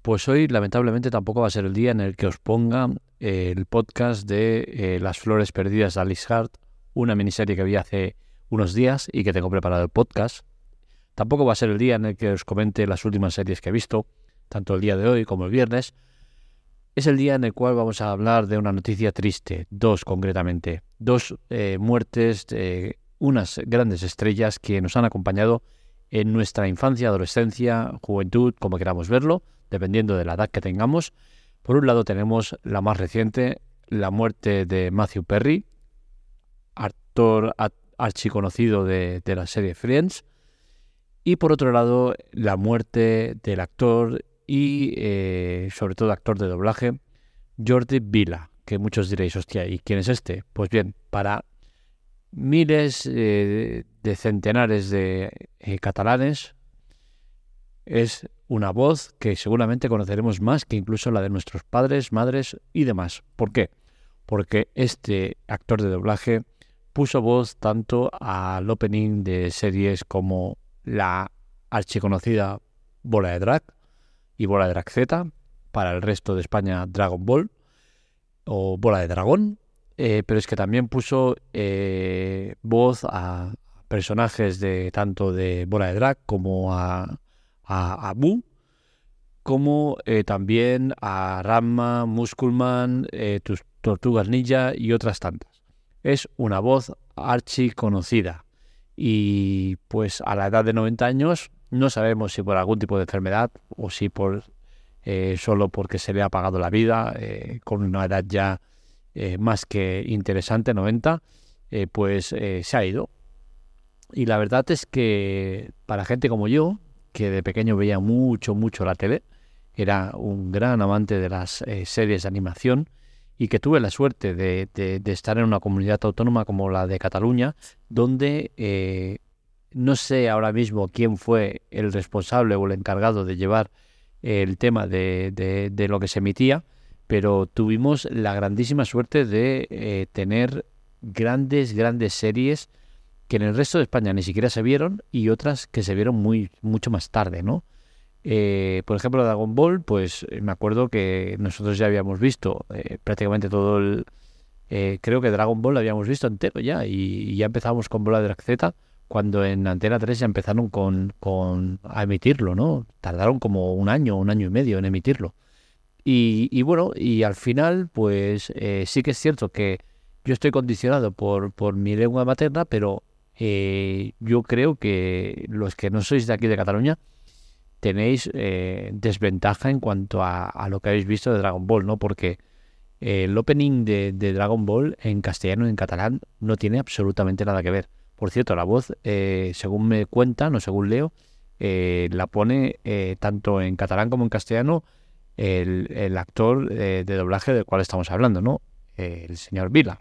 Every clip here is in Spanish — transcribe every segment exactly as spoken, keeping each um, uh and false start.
Pues hoy lamentablemente tampoco va a ser el día en el que os ponga eh, el podcast de eh, Las Flores Perdidas de Alice Hart, una miniserie que vi hace unos días y que tengo preparado el podcast. Tampoco va a ser el día en el que os comente las últimas series que he visto, tanto el día de hoy como el viernes. Es el día en el cual vamos a hablar de una noticia triste, dos concretamente, dos eh, muertes de unas grandes estrellas que nos han acompañado en nuestra infancia, adolescencia, juventud, como queramos verlo, dependiendo de la edad que tengamos. Por un lado tenemos la más reciente, la muerte de Matthew Perry, actor archiconocido de, de la serie Friends, y por otro lado la muerte del actor y eh, sobre todo actor de doblaje, Jordi Vila, que muchos diréis, hostia, ¿y quién es este? Pues bien, para miles eh, de centenares de eh, catalanes es una voz que seguramente conoceremos más que incluso la de nuestros padres, madres y demás. ¿Por qué? Porque este actor de doblaje puso voz tanto al opening de series como la archiconocida Bola de Drag y Bola de Drag Z, para el resto de España Dragon Ball o Bola de Dragón, eh, pero es que también puso eh, voz a personajes de tanto de Bola de Drag como a, a, a Boo, como eh, también a Ranma, Musculman, eh, tus Tortugas Ninja y otras tantas. Es una voz archiconocida y pues a la edad de noventa años no sabemos si por algún tipo de enfermedad o si por eh, solo porque se le ha apagado la vida, eh, con una edad ya eh, más que interesante, noventa, eh, pues eh, se ha ido. Y la verdad es que para gente como yo, que de pequeño veía mucho, mucho la tele, era un gran amante de las eh, series de animación y que tuve la suerte de, de, de estar en una comunidad autónoma como la de Cataluña, donde eh, no sé ahora mismo quién fue el responsable o el encargado de llevar el tema de, de, de lo que se emitía, pero tuvimos la grandísima suerte de eh, tener grandes, grandes series que en el resto de España ni siquiera se vieron y otras que se vieron muy mucho más tarde, ¿no? Eh, por ejemplo, Dragon Ball, pues me acuerdo que nosotros ya habíamos visto eh, prácticamente todo el... Eh, creo que Dragon Ball lo habíamos visto entero ya y, y ya empezamos con Bola de Drag Z cuando en Antena tres ya empezaron con, con a emitirlo, ¿no? Tardaron como un año, un año y medio en emitirlo. Y, y bueno, y al final, pues eh, sí que es cierto que yo estoy condicionado por, por mi lengua materna, pero eh, yo creo que los que no sois de aquí de Cataluña tenéis eh, desventaja en cuanto a, a lo que habéis visto de Dragon Ball, ¿no? Porque eh, el opening de, de Dragon Ball en castellano y en catalán no tiene absolutamente nada que ver. Por cierto, la voz, eh, según me cuentan o según leo, eh, la pone eh, tanto en catalán como en castellano el, el actor eh, de doblaje del cual estamos hablando, ¿no? Eh, el señor Vila.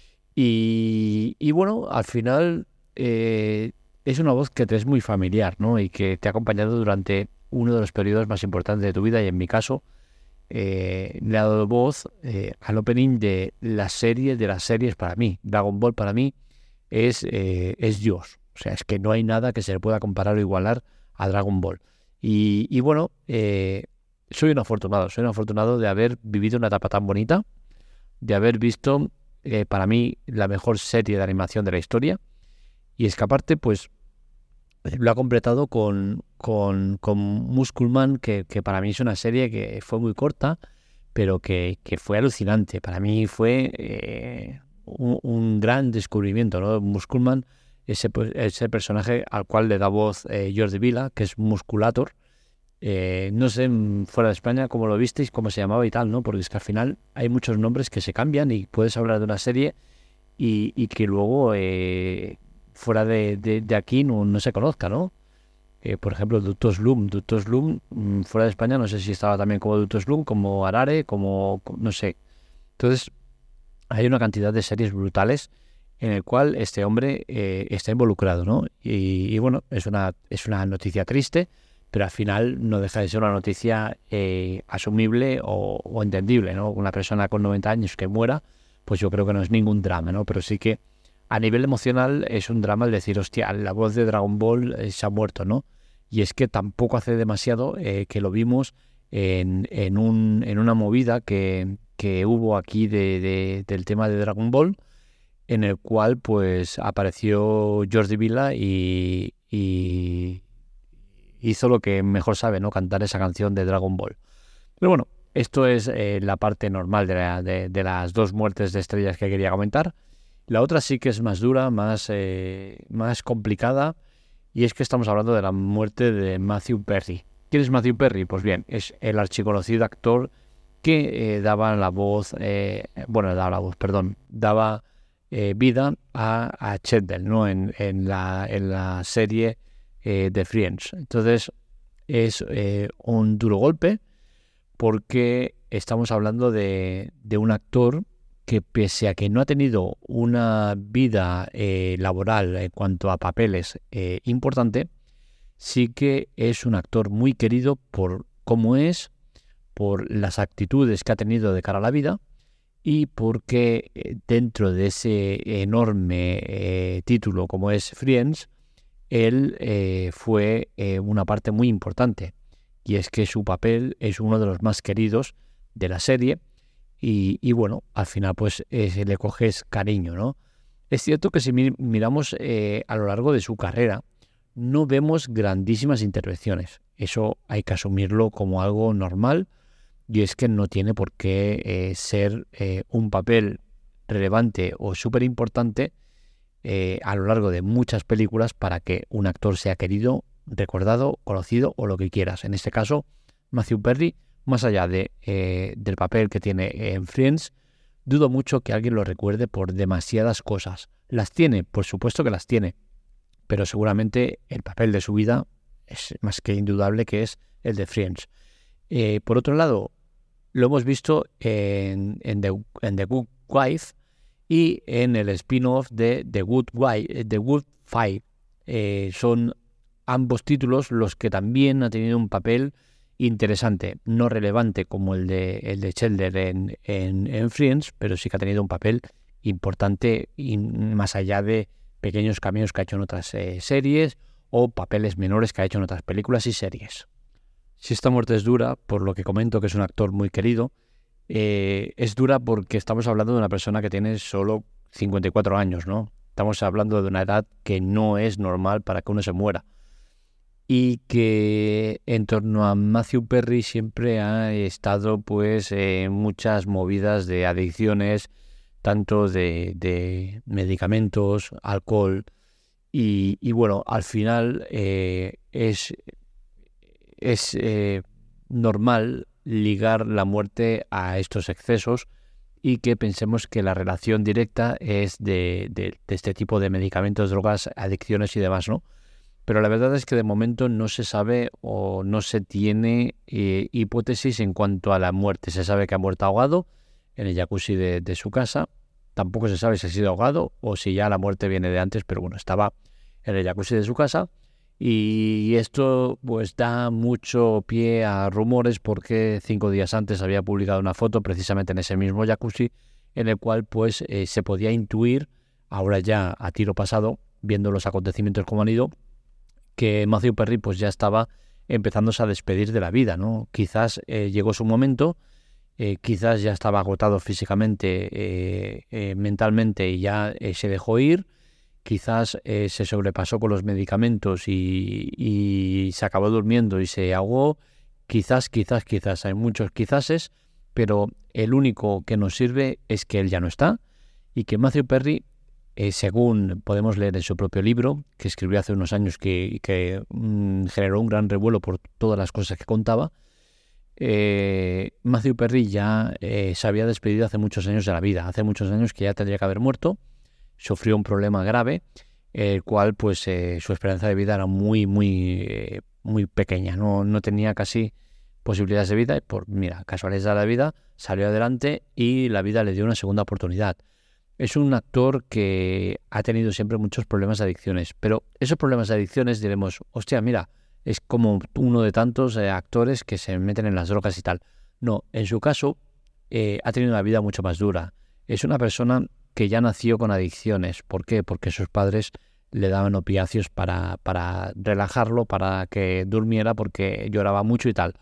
Y, y bueno, al final eh, es una voz que te es muy familiar, ¿no? Y que te ha acompañado durante uno de los periodos más importantes de tu vida y en mi caso eh, le ha dado voz eh, al opening de la serie de las series para mí. Dragon Ball para mí es, eh, es Dios. O sea, es que no hay nada que se le pueda comparar o igualar a Dragon Ball. Y, y bueno, eh, soy un afortunado, soy un afortunado de haber vivido una etapa tan bonita, de haber visto eh, para mí la mejor serie de animación de la historia. Y es que aparte, pues, lo ha completado con, con, con Musculman, que, que para mí es una serie que fue muy corta, pero que, que fue alucinante. Para mí fue eh, un, un gran descubrimiento, ¿no? Musculman, ese, ese personaje al cual le da voz eh, Jordi Vila, que es Musculator. Eh, no sé, fuera de España, cómo lo visteis, cómo se llamaba y tal, ¿no? Porque es que al final hay muchos nombres que se cambian y puedes hablar de una serie y, y que luego eh, fuera de, de, de aquí no, no se conozca, ¿no? Eh, por ejemplo, Doctor Slump. Doctor Slump, mmm, fuera de España, no sé si estaba también como Doctor Slump, como Arare, como... no sé. Entonces, hay una cantidad de series brutales en el cual este hombre eh, está involucrado, ¿no? Y, y bueno, es una, es una noticia triste, pero al final no deja de ser una noticia eh, asumible o, o entendible, ¿no? Una persona con noventa años que muera, pues yo creo que no es ningún drama, ¿no? Pero sí que a nivel emocional es un drama el decir, hostia, la voz de Dragon Ball eh, se ha muerto, ¿no? Y es que tampoco hace demasiado eh, que lo vimos en, en, un, en una movida que, que hubo aquí de, de, del tema de Dragon Ball, en el cual pues apareció Jordi Vila y, y hizo lo que mejor sabe, ¿no? Cantar esa canción de Dragon Ball. Pero bueno, esto es eh, la parte normal de, la, de, de las dos muertes de estrellas que quería comentar. La otra sí que es más dura, más, eh, más complicada, y es que estamos hablando de la muerte de Matthew Perry. ¿Quién es Matthew Perry? Pues bien, es el archiconocido actor que eh, daba la voz, eh, bueno, daba la voz, perdón, daba eh, vida a, a Chandler, ¿no? En, en, la, en la serie eh, de Friends. Entonces es eh, un duro golpe porque estamos hablando de, de un actor que, pese a que no ha tenido una vida eh, laboral en cuanto a papeles eh, importante, sí que es un actor muy querido por cómo es, por las actitudes que ha tenido de cara a la vida y porque eh, dentro de ese enorme eh, título como es Friends, él eh, fue eh, una parte muy importante, y es que su papel es uno de los más queridos de la serie y, y bueno, al final pues eh, le coges cariño, ¿no? Es cierto que si miramos eh, a lo largo de su carrera, no vemos grandísimas intervenciones. Eso hay que asumirlo como algo normal, y es que no tiene por qué eh, ser eh, un papel relevante o súper importante eh, a lo largo de muchas películas para que un actor sea querido, recordado, conocido o lo que quieras. En este caso, Matthew Perry, más allá de, eh, del papel que tiene en Friends, dudo mucho que alguien lo recuerde por demasiadas cosas. Las tiene, por supuesto que las tiene, pero seguramente el papel de su vida es más que indudable, que es el de Friends. Eh, por otro lado, lo hemos visto en, en, The, en The Good Wife y en el spin-off de The Good Wife, The Good Fight. Eh, son ambos títulos los que también han tenido un papel interesante, no relevante como el de, el de Chandler en, en, en Friends, pero sí que ha tenido un papel importante y más allá de pequeños cameos que ha hecho en otras eh, series o papeles menores que ha hecho en otras películas y series. Si esta muerte es dura, por lo que comento que es un actor muy querido, eh, es dura porque estamos hablando de una persona que tiene solo cincuenta y cuatro años, ¿no? Estamos hablando de una edad que no es normal para que uno se muera. Y que en torno a Matthew Perry siempre ha estado pues eh, muchas movidas de adicciones, tanto de, de medicamentos, alcohol, y, y bueno, al final eh, es, es eh, normal ligar la muerte a estos excesos y que pensemos que la relación directa es de, de, de este tipo de medicamentos, drogas, adicciones y demás, ¿no? Pero la verdad es que de momento no se sabe o no se tiene eh, hipótesis en cuanto a la muerte. Se sabe que ha muerto ahogado en el jacuzzi de, de su casa. Tampoco se sabe si ha sido ahogado o si ya la muerte viene de antes, pero bueno, estaba en el jacuzzi de su casa. Y esto pues da mucho pie a rumores porque cinco días antes había publicado una foto precisamente en ese mismo jacuzzi en el cual pues eh, se podía intuir, ahora ya a tiro pasado, viendo los acontecimientos como han ido, que Matthew Perry pues ya estaba empezándose a despedir de la vida, ¿no? Quizás eh, llegó su momento, eh, quizás ya estaba agotado físicamente, eh, eh, mentalmente y ya eh, se dejó ir, quizás eh, se sobrepasó con los medicamentos y, y se acabó durmiendo y se ahogó, quizás, quizás, quizás, hay muchos quizáses, pero el único que nos sirve es que él ya no está y que Matthew Perry, Eh, según podemos leer en su propio libro, que escribió hace unos años, que, que mmm, generó un gran revuelo por todas las cosas que contaba, eh, Matthew Perry ya eh, se había despedido hace muchos años de la vida, hace muchos años que ya tendría que haber muerto, sufrió un problema grave, el cual pues eh, su esperanza de vida era muy, muy, eh, muy pequeña, no, no tenía casi posibilidades de vida y por, mira, casualidad de la vida, salió adelante y la vida le dio una segunda oportunidad. Es un actor que ha tenido siempre muchos problemas de adicciones, pero esos problemas de adicciones diremos, hostia, mira, es como uno de tantos eh, actores que se meten en las drogas y tal. No, en su caso eh, ha tenido una vida mucho más dura. Es una persona que ya nació con adicciones. ¿Por qué? Porque sus padres le daban opiáceos para, para relajarlo, para que durmiera, porque lloraba mucho y tal.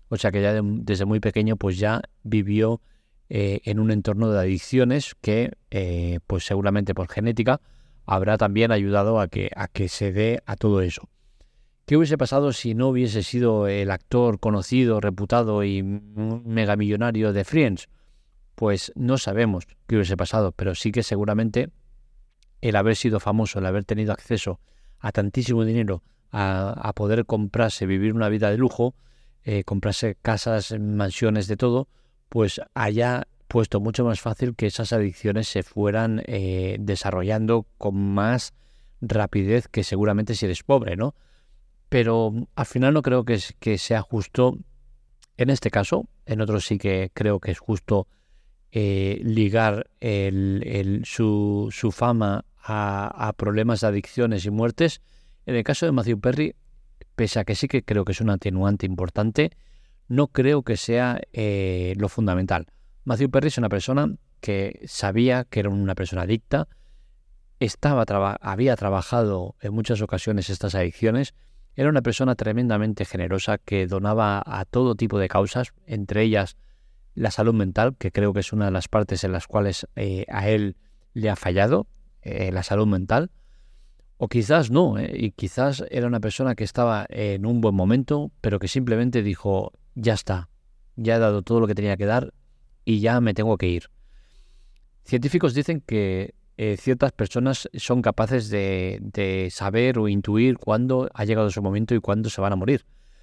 O sea que ya de, desde muy pequeño pues ya vivió eh, en un entorno de adicciones que eh, pues seguramente por genética habrá también ayudado a que, a que se dé a todo eso. ¿Qué hubiese pasado si no hubiese sido el actor conocido, reputado y megamillonario de Friends? Pues no sabemos qué hubiese pasado, pero sí que seguramente el haber sido famoso, el haber tenido acceso a tantísimo dinero, a, a poder comprarse, vivir una vida de lujo, eh, comprarse casas, mansiones, de todo, pues haya puesto mucho más fácil que esas adicciones se fueran eh, desarrollando con más rapidez que seguramente si eres pobre, ¿no? Pero al final no creo que, es, que sea justo en este caso. En otros sí que creo que es justo eh, ligar el, el, su, su fama a, a problemas de adicciones y muertes. En el caso de Matthew Perry, pese a que sí que creo que es un atenuante importante, no creo que sea eh, lo fundamental. Matthew Perry es una persona que sabía que era una persona adicta, estaba traba- había trabajado en muchas ocasiones estas adicciones, era una persona tremendamente generosa que donaba a todo tipo de causas, entre ellas la salud mental, que creo que es una de las partes en las cuales eh, a él le ha fallado, eh, la salud mental. O quizás no, ¿eh? Y quizás era una persona que estaba en un buen momento, pero que simplemente dijo, ya está, ya he dado todo lo que tenía que dar y ya me tengo que ir. Científicos dicen que eh, ciertas personas son capaces de, de saber o intuir cuándo ha llegado su momento y cuándo se van a morir.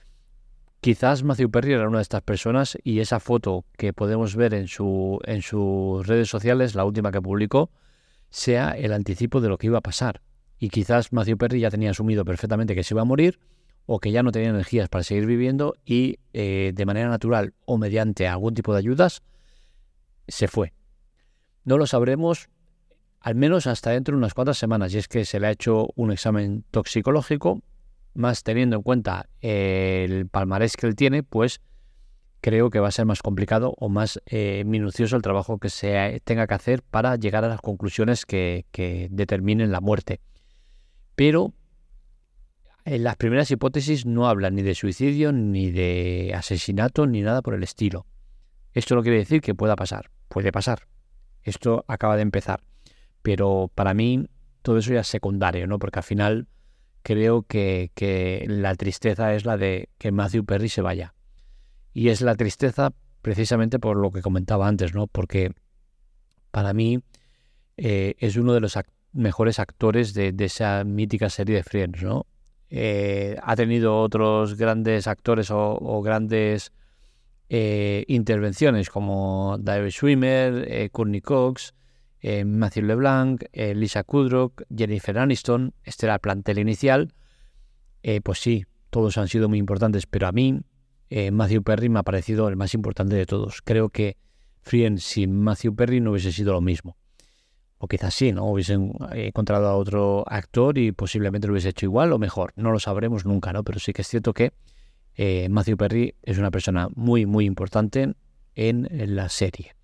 Quizás Matthew Perry era una de estas personas y esa foto que podemos ver en, su, en sus redes sociales, la última que publicó, sea el anticipo de lo que iba a pasar. Y quizás Matthew Perry ya tenía asumido perfectamente que se iba a morir o que ya no tenía energías para seguir viviendo y eh, de manera natural o mediante algún tipo de ayudas se fue. No lo sabremos al menos hasta dentro de unas cuantas semanas, y es que se le ha hecho un examen toxicológico, más teniendo en cuenta el palmarés que él tiene, pues creo que va a ser más complicado o más eh, minucioso el trabajo que se tenga que hacer para llegar a las conclusiones que, que determinen la muerte. Pero en las primeras hipótesis no hablan ni de suicidio, ni de asesinato, ni nada por el estilo. Esto no quiere decir que pueda pasar. Puede pasar. Esto acaba de empezar. Pero para mí todo eso ya es secundario, ¿no? Porque al final creo que, que la tristeza es la de que Matthew Perry se vaya. Y es la tristeza precisamente por lo que comentaba antes, ¿no? Porque para mí eh, es uno de los act- mejores actores de, de esa mítica serie de Friends, ¿no? Eh, ha tenido otros grandes actores o, o grandes eh, intervenciones como David Schwimmer, eh, Courtney Cox, eh, Matthew LeBlanc, eh, Lisa Kudrow, Jennifer Aniston. Este era el plantel inicial. Eh, pues sí, todos han sido muy importantes, pero a mí eh, Matthew Perry me ha parecido el más importante de todos. Creo que Friends sin Matthew Perry no hubiese sido lo mismo. O quizás sí, ¿no? Hubiesen encontrado a otro actor y posiblemente lo hubiese hecho igual o mejor. No lo sabremos nunca, ¿no? Pero sí que es cierto que eh, Matthew Perry es una persona muy, muy importante en, en la serie.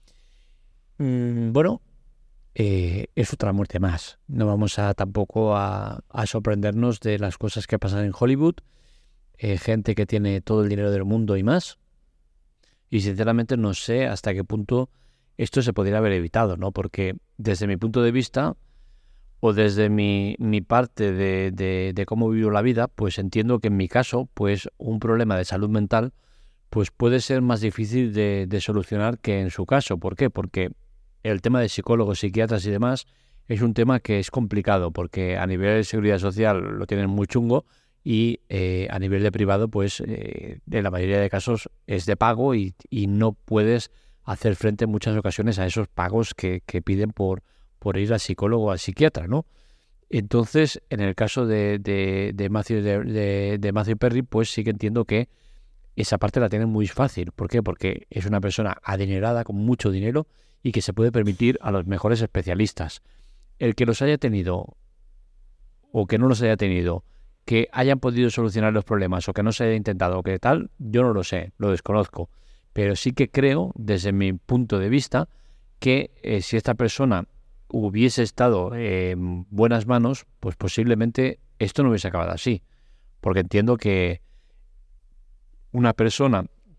Mm, bueno, eh, es otra muerte más. No vamos a tampoco a, a sorprendernos de las cosas que pasan en Hollywood. Eh, gente que tiene todo el dinero del mundo y más. Y sinceramente no sé hasta qué punto esto se podría haber evitado, ¿no? Porque desde mi punto de vista o desde mi, mi parte de, de, de cómo vivo la vida, pues entiendo que en mi caso, pues un problema de salud mental pues puede ser más difícil de, de solucionar que en su caso. ¿Por qué? Porque el tema de psicólogos, psiquiatras y demás es un tema que es complicado porque a nivel de seguridad social lo tienen muy chungo y eh, a nivel de privado pues eh, en la mayoría de casos es de pago y, y no puedes hacer frente en muchas ocasiones a esos pagos que, que piden por, por ir al psicólogo o al psiquiatra, ¿no? Entonces, en el caso de, de, de, Matthew, de, de, de Matthew Perry, pues sí que entiendo que esa parte la tienen muy fácil. ¿Por qué? Porque es una persona adinerada, con mucho dinero y que se puede permitir a los mejores especialistas. El que los haya tenido o que no los haya tenido, que hayan podido solucionar los problemas o que no se haya intentado o que tal, yo no lo sé, lo desconozco. Pero sí que creo, desde mi punto de vista, que eh, si esta persona hubiese estado en buenas manos, pues posiblemente esto no hubiese acabado así. Porque entiendo que una persona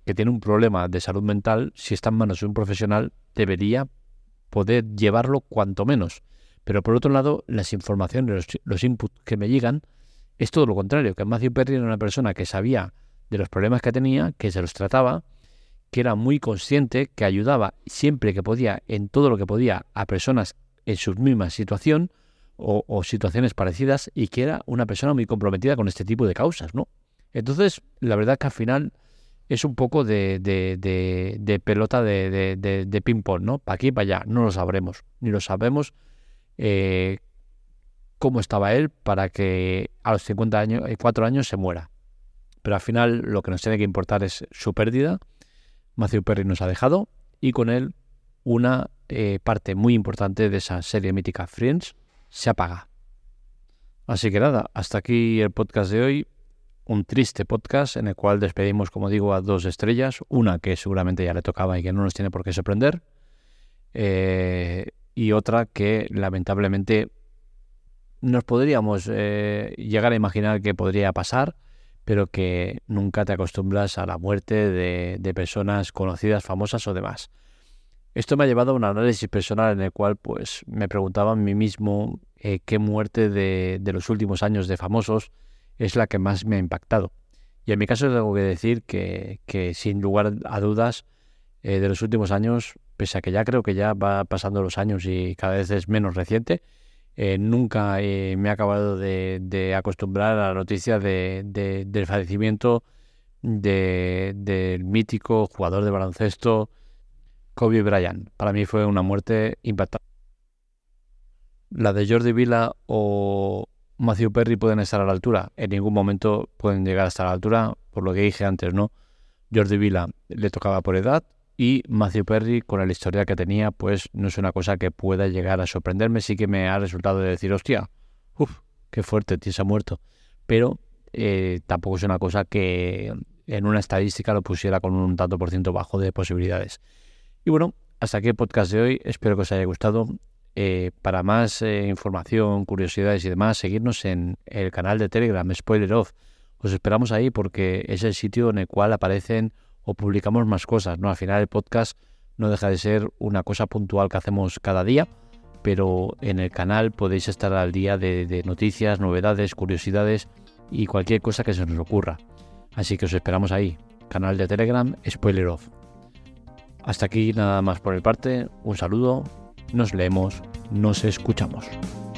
que tiene un problema de salud mental, si está en manos de un profesional, debería poder llevarlo cuanto menos. Pero por otro lado, las informaciones, los, los inputs que me llegan, es todo lo contrario, que Matthew Perry era una persona que sabía de los problemas que tenía, que se los trataba, que era muy consciente, que ayudaba siempre que podía, en todo lo que podía, a personas en su misma situación o, o situaciones parecidas, y que era una persona muy comprometida con este tipo de causas, ¿no? Entonces, la verdad que al final es un poco de, de, de, de pelota de, de, de, de ping-pong, ¿no? Para aquí y para allá, no lo sabremos, ni lo sabemos eh, cómo estaba él para que a los cincuenta años, cuatro años se muera. Pero al final lo que nos tiene que importar es su pérdida. Matthew Perry nos ha dejado, y con él una eh, parte muy importante de esa serie mítica Friends se apaga. Así que nada, hasta aquí el podcast de hoy. Un triste podcast en el cual despedimos, como digo, a dos estrellas. Una que seguramente ya le tocaba y que no nos tiene por qué sorprender. Eh, y otra que lamentablemente nos podríamos eh, llegar a imaginar que podría pasar, pero que nunca te acostumbras a la muerte de, de personas conocidas, famosas o demás. Esto me ha llevado a un análisis personal en el cual pues me preguntaba a mí mismo eh, qué muerte de, de los últimos años de famosos es la que más me ha impactado. Y en mi caso tengo que decir que, que sin lugar a dudas, eh, de los últimos años, pese a que ya creo que ya va pasando los años y cada vez es menos reciente, Eh, nunca eh, me he acabado de, de acostumbrar a la noticia de, de, del fallecimiento de, del mítico jugador de baloncesto Kobe Bryant. Para mí fue una muerte impactante. La de Jordi Vila o Matthew Perry pueden estar a la altura. En ningún momento pueden llegar a estar a la altura, por lo que dije antes, ¿no? Jordi Vila le tocaba por edad, y Matthew Perry, con el historial que tenía, pues no es una cosa que pueda llegar a sorprenderme. Sí que me ha resultado de decir, hostia, uff, qué fuerte, tío, se ha muerto. Pero eh, tampoco es una cosa que en una estadística lo pusiera con un tanto por ciento bajo de posibilidades. Y bueno, hasta aquí el podcast de hoy. Espero que os haya gustado. Eh, para más eh, información, curiosidades y demás, seguirnos en el canal de Telegram, Spoiler Off. Os esperamos ahí porque es el sitio en el cual aparecen o publicamos más cosas, ¿no? Al final el podcast no deja de ser una cosa puntual que hacemos cada día, pero en el canal podéis estar al día de, de noticias, novedades, curiosidades y cualquier cosa que se nos ocurra. Así que os esperamos ahí. Canal de Telegram, Spoiler Off. Hasta aquí nada más por mi parte. Un saludo. Nos leemos, nos escuchamos.